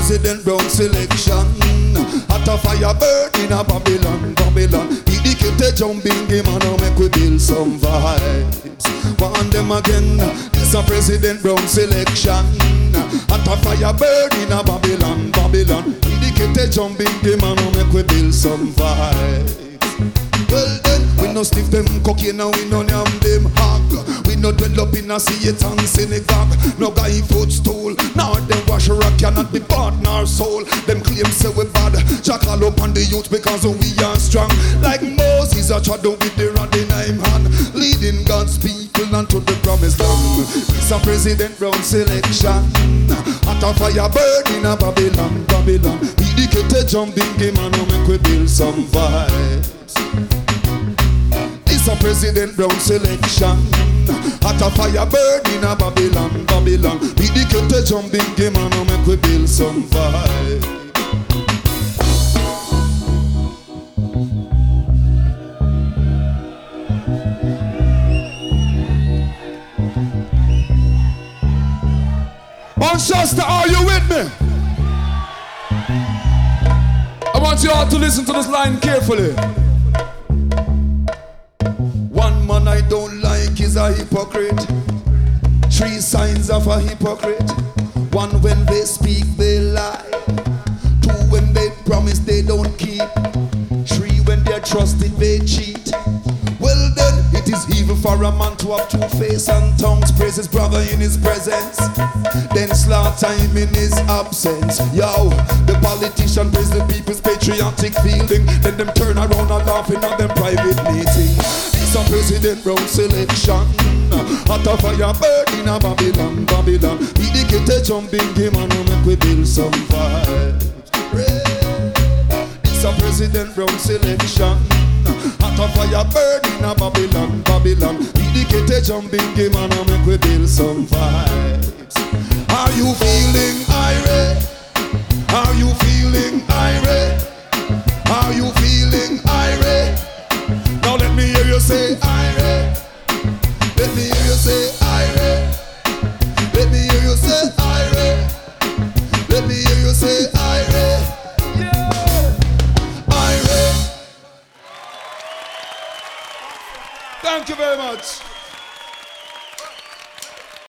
President Brown selection. At a fire burn in a Babylon, Babylon. Dedicated jumping game and make we build some vibes. Want them again, this a President Brown selection. At a fire burn in a Babylon, Babylon. Dedicated jumping game and make we build some vibes. Well then, we no stiff them cocaine and we no name them hog. We no dwell up in a Satan synagogue. No guy footstool, now them wash rock cannot be bought nor soul. Them claim say we bad, jackal up on the youth because we are strong. Like Moses a shadow with the rod in him hand, leading God's people unto the promised land. It's a President Brown selection. At a fire burn in a Babylon, Babylon. Dedicated jumping game and make we build some vibes. It's a President Brown selection. At a fire burn in a Babylon, Babylon. Dedicated jumping game and make we build some vibes. Manchester, are you with me? I want you all to listen to this line carefully. One man I don't like is a hypocrite. 3 signs of a hypocrite. 1, when they speak they lie. 2, when they promise they don't keep. 3, when they're trusted they cheat. Well then, it is evil for a man to have 2 faces and tongues. Praise his brother in his presence, then slaughter him in his absence. Yo, the politician praise the people's patriotic feeling, then them turn around and laughing at them private meeting. It's a President Brown selection. At a fire burn in a Babylon, Babylon. Dedicated jumping game and make we build some vibes. It's a President Brown selection. At a fire burn in a Babylon, Babylon. Dedicated jumping game and make we build some vibes. Are you feeling irate? Are you feeling irate? Are you feeling irate? Now let me hear you say irate. Let me hear you say irate. Let me hear you say irate. Let me hear you say irate. Yeah. Irate. Thank you very much.